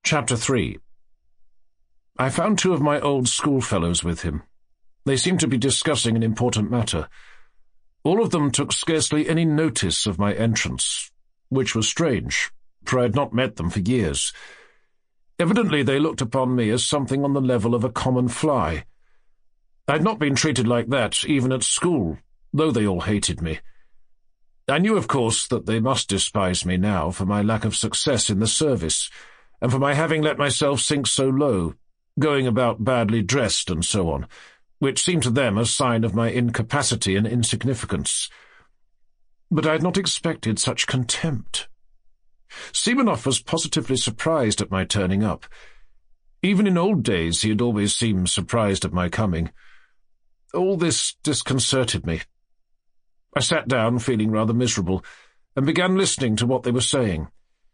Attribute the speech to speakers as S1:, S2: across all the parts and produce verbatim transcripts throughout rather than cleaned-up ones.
S1: Chapter three. I found two of my old schoolfellows with him. They seemed to be discussing an important matter. All of them took scarcely any notice of my entrance, which was strange, for I had not met them for years. Evidently they looked upon me as something on the level of a common fly. I had not been treated like that even at school, though they all hated me. I knew, of course, that they must despise me now for my lack of success in the service, and for my having let myself sink so low, going about badly dressed and so on, which seemed to them a sign of my incapacity and insignificance. But I had not expected such contempt. Simonov was positively surprised at my turning up. Even in old days he had always seemed surprised at my coming. All this disconcerted me. I sat down, feeling rather miserable, and began listening to what they were saying.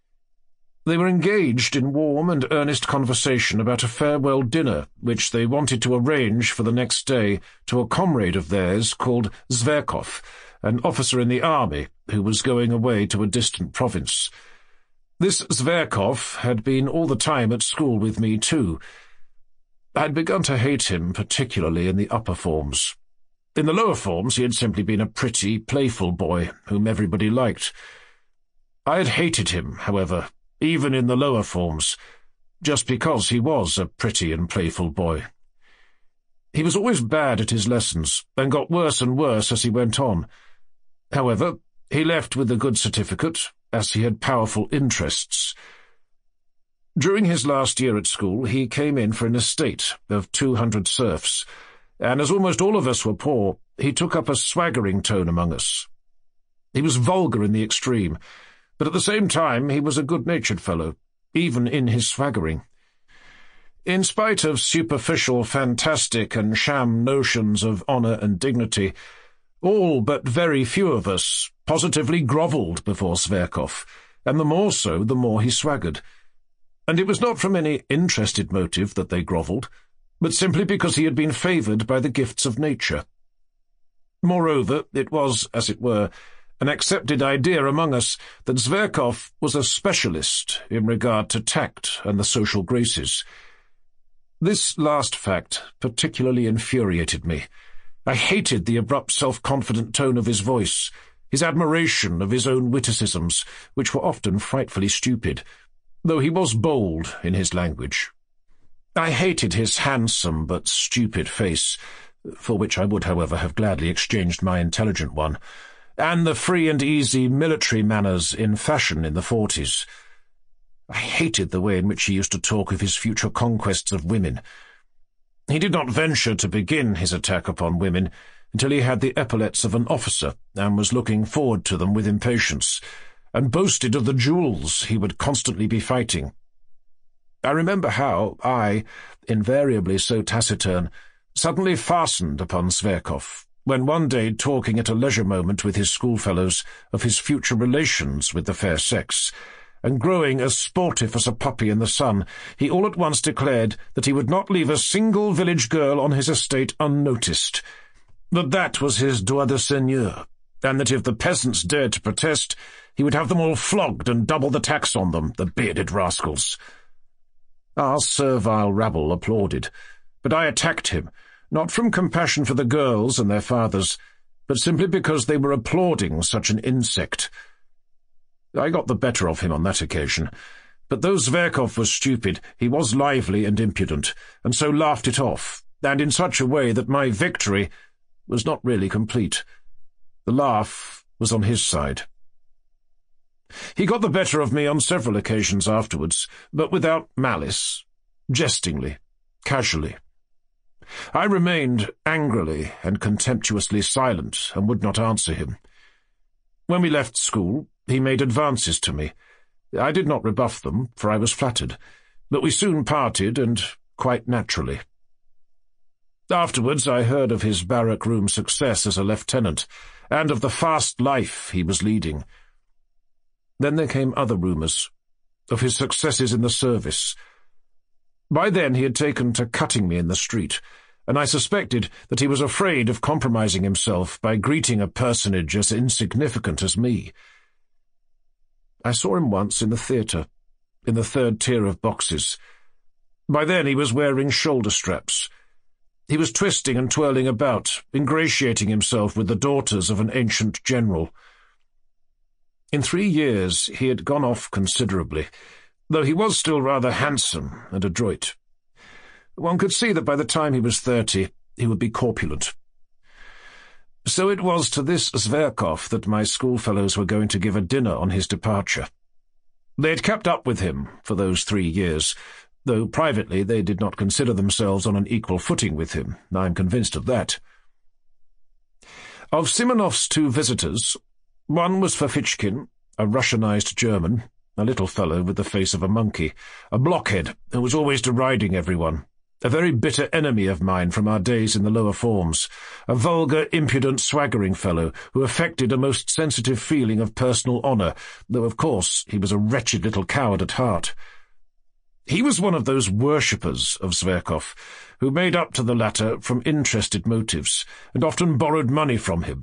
S1: They were engaged in warm and earnest conversation about a farewell dinner which they wanted to arrange for the next day to a comrade of theirs called Zverkov, an officer in the army who was going away to a distant province. This Zverkov had been all the time at school with me too. I had begun to hate him, particularly in the upper forms. In the lower forms he had simply been a pretty, playful boy whom everybody liked. I had hated him, however, even in the lower forms, just because he was a pretty and playful boy. He was always bad at his lessons, and got worse and worse as he went on. However, he left with a good certificate, as he had powerful interests. During his last year at school, he came in for an estate of two hundred serfs, and as almost all of us were poor, he took up a swaggering tone among us. He was vulgar in the extreme, but at the same time he was a good-natured fellow, even in his swaggering. In spite of superficial, fantastic and sham notions of honour and dignity, all but very few of us positively grovelled before Zverkov, and the more so the more he swaggered. And it was not from any interested motive that they grovelled, but simply because he had been favoured by the gifts of nature. Moreover, it was, as it were, an accepted idea among us that Zverkov was a specialist in regard to tact and the social graces. This last fact particularly infuriated me. I hated the abrupt, self-confident tone of his voice, his admiration of his own witticisms, which were often frightfully stupid, though he was bold in his language. I hated his handsome but stupid face, for which I would, however, have gladly exchanged my intelligent one, and the free and easy military manners in fashion in the forties. I hated the way in which he used to talk of his future conquests of women. He did not venture to begin his attack upon women until he had the epaulets of an officer and was looking forward to them with impatience, and boasted of the duels he would constantly be fighting. I remember how I, invariably so taciturn, suddenly fastened upon Zverkov, when one day talking at a leisure moment with his schoolfellows of his future relations with the fair sex, and growing as sportive as a puppy in the sun, he all at once declared that he would not leave a single village girl on his estate unnoticed, that that was his droit de seigneur, and that if the peasants dared to protest, he would have them all flogged and double the tax on them, the bearded rascals. Our servile rabble applauded, but I attacked him, not from compassion for the girls and their fathers, but simply because they were applauding such an insect. I got the better of him on that occasion, but though Zverkov was stupid, he was lively and impudent, and so laughed it off, and in such a way that my victory was not really complete. The laugh was on his side. He got the better of me on several occasions afterwards, but without malice, jestingly, casually. I remained angrily and contemptuously silent and would not answer him. When we left school, he made advances to me. I did not rebuff them, for I was flattered, but we soon parted, and quite naturally. Afterwards I heard of his barrack-room success as a lieutenant, and of the fast life he was leading. Then there came other rumours, of his successes in the service. By then he had taken to cutting me in the street, and I suspected that he was afraid of compromising himself by greeting a personage as insignificant as me. I saw him once in the theatre, in the third tier of boxes. By then he was wearing shoulder straps. He was twisting and twirling about, ingratiating himself with the daughters of an ancient general. In three years he had gone off considerably, though he was still rather handsome and adroit. One could see that by the time he was thirty he would be corpulent. So it was to this Zverkov that my schoolfellows were going to give a dinner on his departure. They had kept up with him for those three years, though privately they did not consider themselves on an equal footing with him. I am convinced of that. Of Simonov's two visitors, one was Ferfitchkin, a Russianized German, a little fellow with the face of a monkey, a blockhead who was always deriding everyone, a very bitter enemy of mine from our days in the lower forms, a vulgar, impudent, swaggering fellow who affected a most sensitive feeling of personal honour, though, of course, he was a wretched little coward at heart. He was one of those worshippers of Zverkov, who made up to the latter from interested motives, and often borrowed money from him.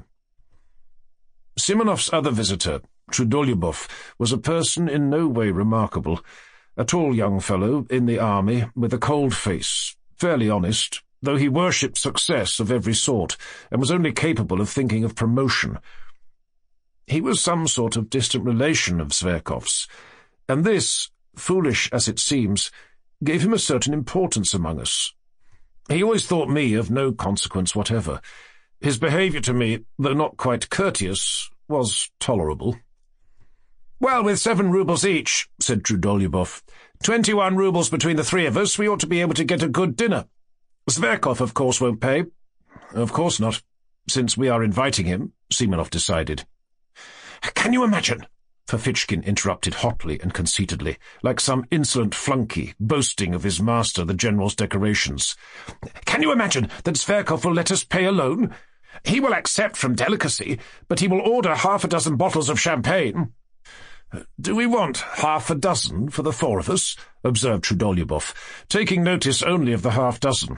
S1: Simonov's other visitor, Trudolyubov, was a person in no way remarkable, a tall young fellow in the army with a cold face, fairly honest, though he worshipped success of every sort, and was only capable of thinking of promotion. He was some sort of distant relation of Zverkov's, and this, foolish as it seems, gave him a certain importance among us. He always thought me of no consequence whatever. His behaviour to me, though not quite courteous, was tolerable. "Well, with seven roubles each," said Trudolyubov, twenty-one roubles between the three of us, we ought to be able to get a good dinner. Zverkov, of course, won't pay." "Of course not, since we are inviting him," Simonov decided. "Can you imagine?" Ferfitchkin interrupted hotly and conceitedly, like some insolent flunky boasting of his master, the general's decorations. "Can you imagine that Zverkov will let us pay alone? He will accept from delicacy, but he will order half a dozen bottles of champagne." "Do we want half a dozen for the four of us?" observed Trudolyubov, taking notice only of the half-dozen.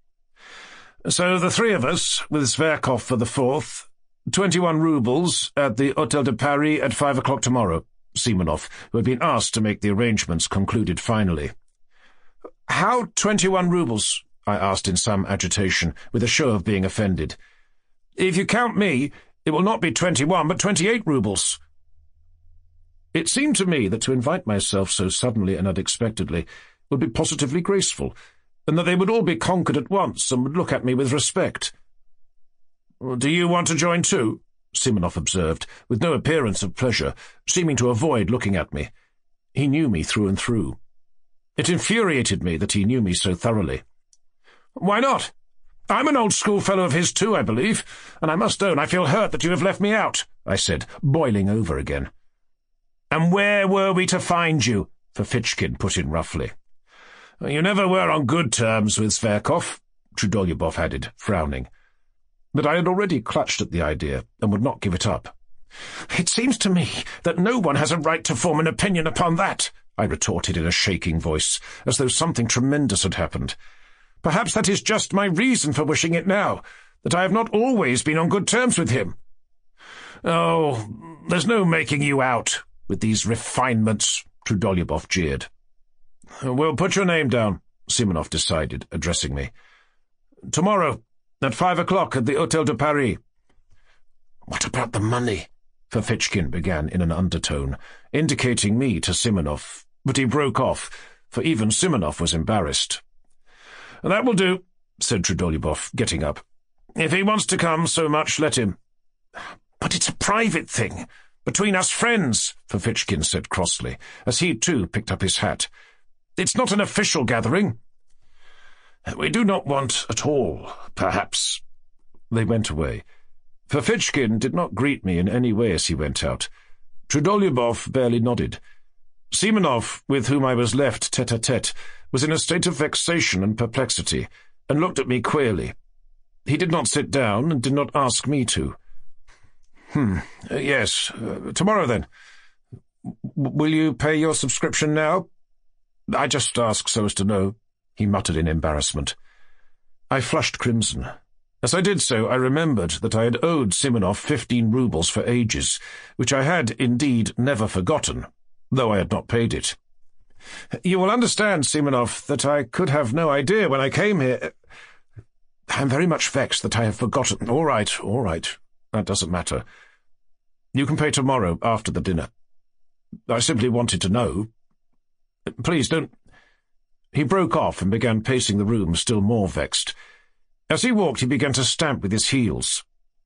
S1: "So the three of us, with Zverkov for the fourth, twenty-one roubles at the Hôtel de Paris at five o'clock tomorrow," Simonov, who had been asked to make the arrangements, concluded finally. "How twenty-one roubles?" I asked in some agitation, with a show of being offended. "If you count me, it will not be twenty-one, but twenty-eight roubles." It seemed to me that to invite myself so suddenly and unexpectedly would be positively graceful, and that they would all be conquered at once and would look at me with respect. "Do you want to join too?" Simonov observed, with no appearance of pleasure, seeming to avoid looking at me. He knew me through and through. It infuriated me that he knew me so thoroughly. "Why not? I'm an old schoolfellow of his too, I believe, and I must own I feel hurt that you have left me out," I said, boiling over again. "And where were we to find you?" Ferfitchkin put in roughly. "You never were on good terms with Zverkov," Trudolyubov added, frowning. But I had already clutched at the idea and would not give it up. "It seems to me that no one has a right to form an opinion upon that," I retorted in a shaking voice, as though something tremendous had happened. "Perhaps that is just my reason for wishing it now, that I have not always been on good terms with him." "Oh, there's no making you out with these refinements," Trudolyubov jeered. "Well, put your name down," Simonov decided, addressing me. "Tomorrow, at five o'clock at the Hôtel de Paris." "What about the money?" Ferfitchkin began in an undertone, indicating me to Simonov, but he broke off, for even Simonov was embarrassed. "That will do," said Trudolyubov, getting up. "If he wants to come so much, let him." "But it's a private thing, between us friends," Ferfitchkin said crossly, as he too picked up his hat. "It's not an official gathering." "We do not want at all, perhaps." They went away. Ferfitchkin did not greet me in any way as he went out. Trudolyubov barely nodded. Simonov, with whom I was left tete-a-tete, was in a state of vexation and perplexity, and looked at me queerly. He did not sit down, and did not ask me to. Hmm, uh, yes, uh, tomorrow then. W will you pay your subscription now? I just ask so as to know, he muttered in embarrassment. I flushed crimson. As I did so, I remembered that I had owed Simonov fifteen roubles for ages, which I had, indeed, never forgotten, though I had not paid it. "You will understand, Simonov, that I could have no idea when I came here. I am very much vexed that I have forgotten." "All right, all right. That doesn't matter. You can pay tomorrow after the dinner. I simply wanted to know. Please don't—" He broke off and began pacing the room, still more vexed. As he walked, he began to stamp with his heels.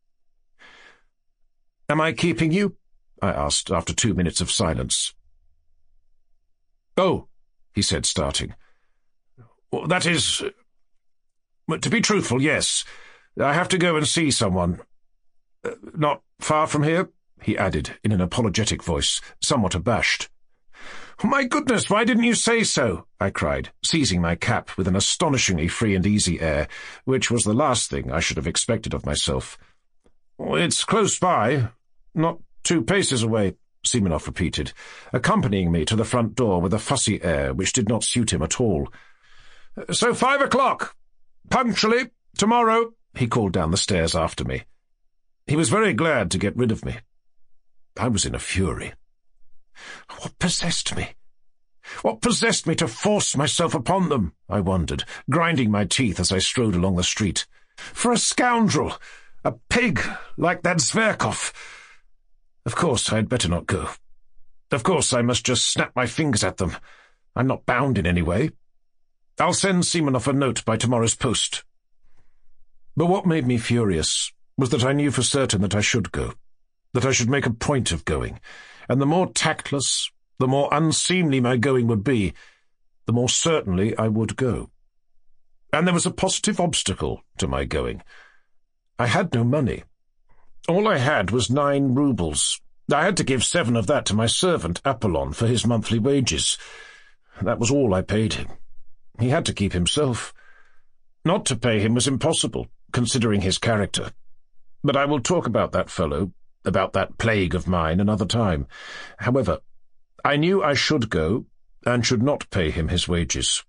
S1: "Am I keeping you?" I asked, after two minutes of silence. "Oh," he said, starting. "That is... to be truthful, yes. I have to go and see someone. Uh, not far from here?" he added, in an apologetic voice, somewhat abashed. "My goodness, why didn't you say so?" I cried, seizing my cap with an astonishingly free and easy air, which was the last thing I should have expected of myself. "It's close by, not two paces away," Simonov repeated, accompanying me to the front door with a fussy air which did not suit him at all. "So five o'clock, punctually, tomorrow," he called down the stairs after me. He was very glad to get rid of me. I was in a fury. What possessed me? What possessed me to force myself upon them? I wondered, grinding my teeth as I strode along the street. For a scoundrel, a pig like that Zverkov. Of course, I had better not go. Of course, I must just snap my fingers at them. I'm not bound in any way. I'll send Simonov a note by tomorrow's post. But what made me furious was that I knew for certain that I should go, that I should make a point of going, and the more tactless, the more unseemly my going would be, the more certainly I would go. And there was a positive obstacle to my going. I had no money. All I had was nine roubles. I had to give seven of that to my servant, Apollon, for his monthly wages. That was all I paid him. He had to keep himself. Not to pay him was impossible, considering his character. But I will talk about that fellow, about that plague of mine, another time. However, I knew I should go, and should not pay him his wages.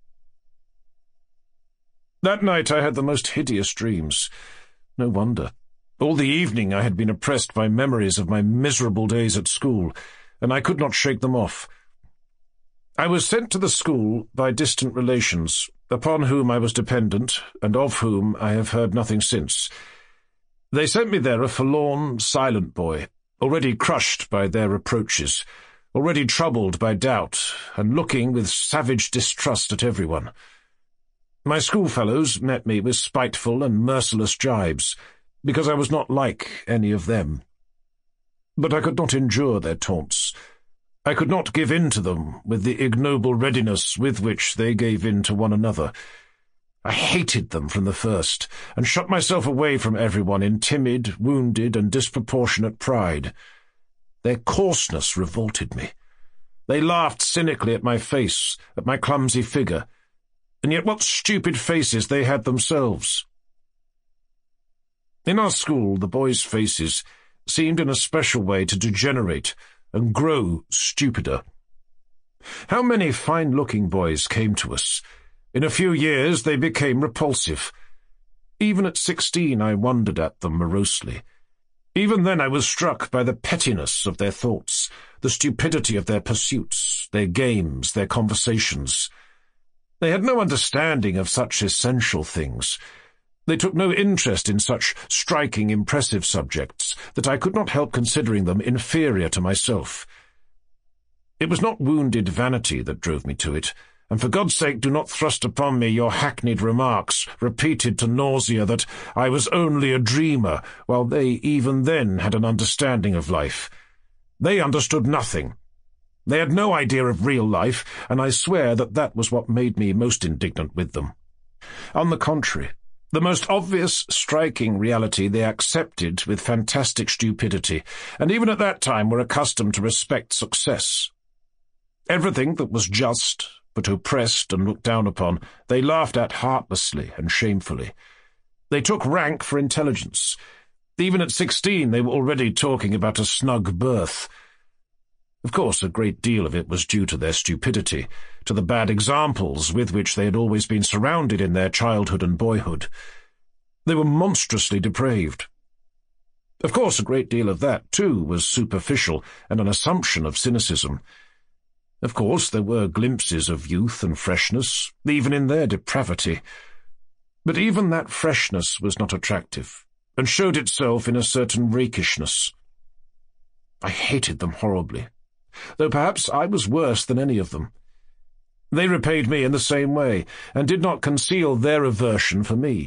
S1: That night I had the most hideous dreams. No wonder. All the evening I had been oppressed by memories of my miserable days at school, and I could not shake them off. I was sent to the school by distant relations, upon whom I was dependent, and of whom I have heard nothing since. They sent me there a forlorn, silent boy, already crushed by their reproaches, already troubled by doubt, and looking with savage distrust at everyone. My schoolfellows met me with spiteful and merciless jibes, because I was not like any of them. But I could not endure their taunts. I could not give in to them with the ignoble readiness with which they gave in to one another. I hated them from the first, and shut myself away from everyone in timid, wounded, and disproportionate pride. Their coarseness revolted me. They laughed cynically at my face, at my clumsy figure, and yet what stupid faces they had themselves. In our school, the boys' faces seemed in a special way to degenerate and grow stupider. How many fine-looking boys came to us? In a few years they became repulsive. Even at sixteen I wondered at them morosely. Even then I was struck by the pettiness of their thoughts, the stupidity of their pursuits, their games, their conversations. They had no understanding of such essential things. They took no interest in such striking, impressive subjects that I could not help considering them inferior to myself. It was not wounded vanity that drove me to it, and for God's sake do not thrust upon me your hackneyed remarks, repeated to nausea, that I was only a dreamer, while they even then had an understanding of life. They understood nothing. They had no idea of real life, and I swear that that was what made me most indignant with them. On the contrary, the most obvious, striking reality they accepted with fantastic stupidity, and even at that time were accustomed to respect success. Everything that was just, but oppressed and looked down upon, they laughed at heartlessly and shamefully. They took rank for intelligence. Even at sixteen they were already talking about a snug berth. Of course, a great deal of it was due to their stupidity, to the bad examples with which they had always been surrounded in their childhood and boyhood. They were monstrously depraved. Of course, a great deal of that, too, was superficial and an assumption of cynicism. Of course, there were glimpses of youth and freshness, even in their depravity. But even that freshness was not attractive, and showed itself in a certain rakishness. I hated them horribly, though perhaps I was worse than any of them. They repaid me in the same way, and did not conceal their aversion for me.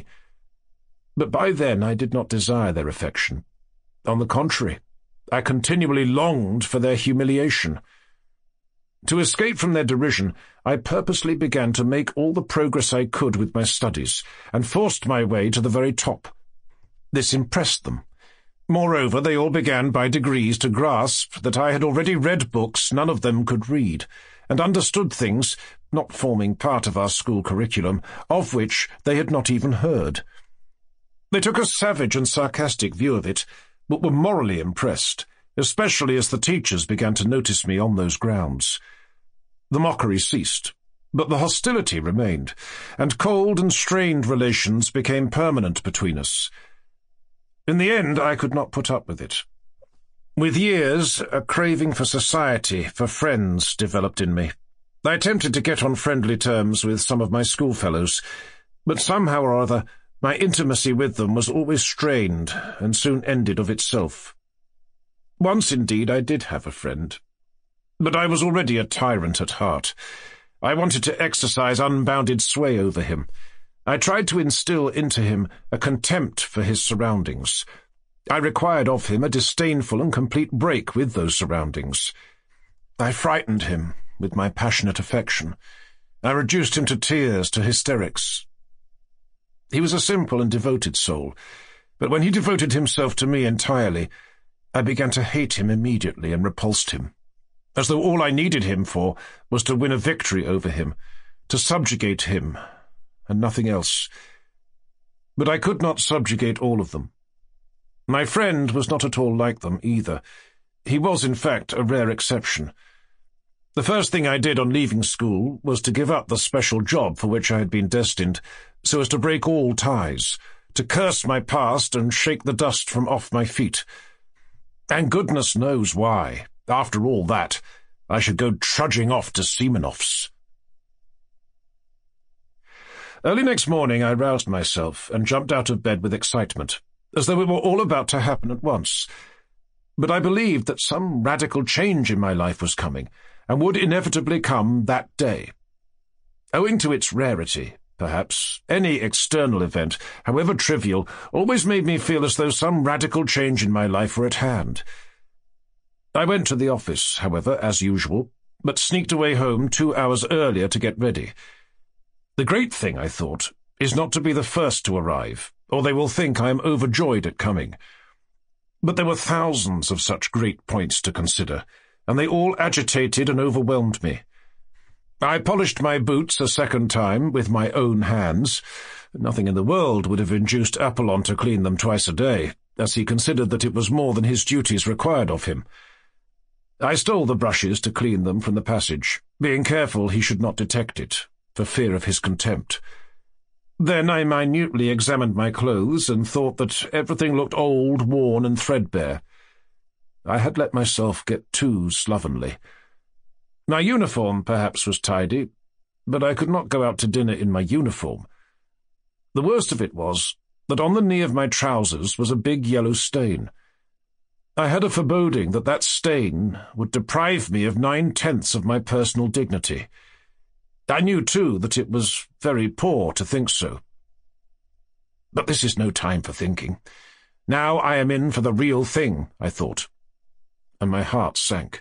S1: But by then I did not desire their affection. On the contrary, I continually longed for their humiliation. To escape from their derision, I purposely began to make all the progress I could with my studies, and forced my way to the very top. This impressed them. Moreover, they all began by degrees to grasp that I had already read books none of them could read, and understood things, not forming part of our school curriculum, of which they had not even heard. They took a savage and sarcastic view of it, but were morally impressed, especially as the teachers began to notice me on those grounds. The mockery ceased, but the hostility remained, and cold and strained relations became permanent between us. In the end, I could not put up with it. With years, a craving for society, for friends, developed in me. I attempted to get on friendly terms with some of my schoolfellows, but somehow or other my intimacy with them was always strained, and soon ended of itself. Once, indeed, I did have a friend, but I was already a tyrant at heart. I wanted to exercise unbounded sway over him. I tried to instill into him a contempt for his surroundings. I required of him a disdainful and complete break with those surroundings. I frightened him with my passionate affection. I reduced him to tears, to hysterics. He was a simple and devoted soul, but when he devoted himself to me entirely, I began to hate him immediately and repulsed him, as though all I needed him for was to win a victory over him, to subjugate him, and nothing else. But I could not subjugate all of them. My friend was not at all like them either. He was, in fact, a rare exception. The first thing I did on leaving school was to give up the special job for which I had been destined, so as to break all ties, to curse my past and shake the dust from off my feet. And goodness knows why, after all that, I should go trudging off to Semenov's. Early next morning I roused myself and jumped out of bed with excitement, as though it were all about to happen at once. But I believed that some radical change in my life was coming, and would inevitably come that day. Owing to its rarity, perhaps, any external event, however trivial, always made me feel as though some radical change in my life were at hand. I went to the office, however, as usual, but sneaked away home two hours earlier to get ready. The great thing, I thought, is not to be the first to arrive, or they will think I am overjoyed at coming. But there were thousands of such great points to consider, and they all agitated and overwhelmed me. I polished my boots a second time with my own hands. Nothing in the world would have induced Apollon to clean them twice a day, as he considered that it was more than his duties required of him. I stole the brushes to clean them from the passage, being careful he should not detect it, for fear of his contempt. Then I minutely examined my clothes and thought that everything looked old, worn, and threadbare. I had let myself get too slovenly. My uniform, perhaps, was tidy, but I could not go out to dinner in my uniform. The worst of it was that on the knee of my trousers was a big yellow stain. I had a foreboding that that stain would deprive me of nine-tenths of my personal dignity. I knew, too, that it was very poor to think so. But this is no time for thinking. Now I am in for the real thing, I thought, and my heart sank.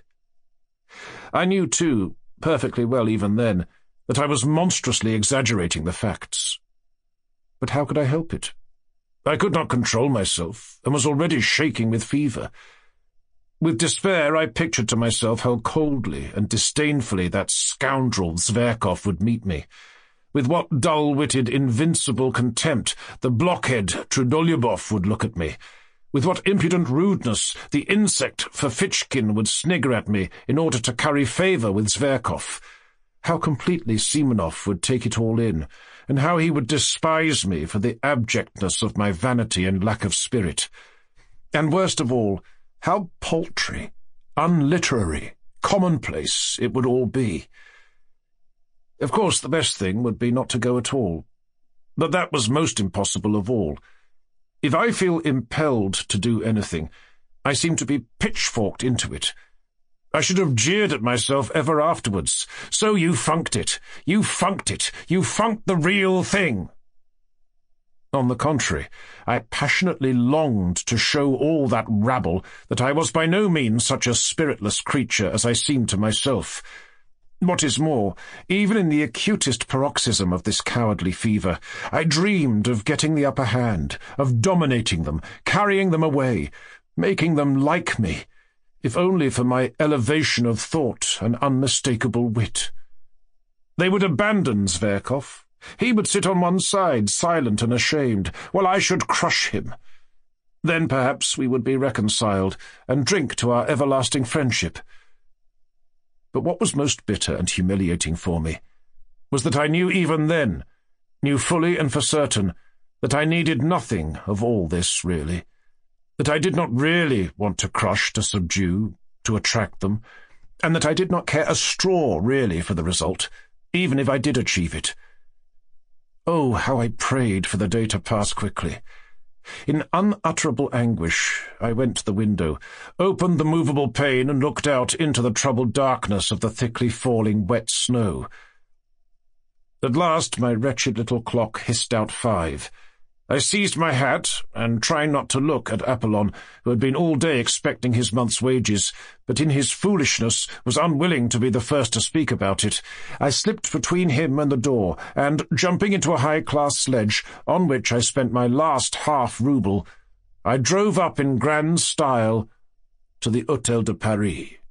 S1: I knew, too, perfectly well even then, that I was monstrously exaggerating the facts. But how could I help it? I could not control myself, and was already shaking with fever. With despair I pictured to myself how coldly and disdainfully that scoundrel Zverkov would meet me, with what dull-witted, invincible contempt the blockhead Trudolyubov would look at me, with what impudent rudeness the insect Ferfitchkin would snigger at me in order to curry favour with Zverkov, how completely Semenov would take it all in, and how he would despise me for the abjectness of my vanity and lack of spirit. And worst of all, how paltry, unliterary, commonplace it would all be. Of course, the best thing would be not to go at all. But that was most impossible of all. If I feel impelled to do anything, I seem to be pitchforked into it. I should have jeered at myself ever afterwards. So you funked it. You funked it. You funked the real thing. On the contrary, I passionately longed to show all that rabble that I was by no means such a spiritless creature as I seemed to myself. What is more, even in the acutest paroxysm of this cowardly fever, I dreamed of getting the upper hand, of dominating them, carrying them away, making them like me, if only for my elevation of thought and unmistakable wit. They would abandon Zverkov. He would sit on one side, silent and ashamed, while I should crush him. Then perhaps we would be reconciled, and drink to our everlasting friendship. But what was most bitter and humiliating for me was that I knew even then, knew fully and for certain, that I needed nothing of all this really, that I did not really want to crush, to subdue, to attract them, and that I did not care a straw really for the result, even if I did achieve it. Oh, how I prayed for the day to pass quickly. In unutterable anguish, I went to the window, opened the movable pane, and looked out into the troubled darkness of the thickly falling wet snow. At last my wretched little clock hissed out five. I seized my hat, and trying not to look at Apollon, who had been all day expecting his month's wages, but in his foolishness was unwilling to be the first to speak about it, I slipped between him and the door, and, jumping into a high-class sledge, on which I spent my last half-rouble, I drove up in grand style to the Hôtel de Paris.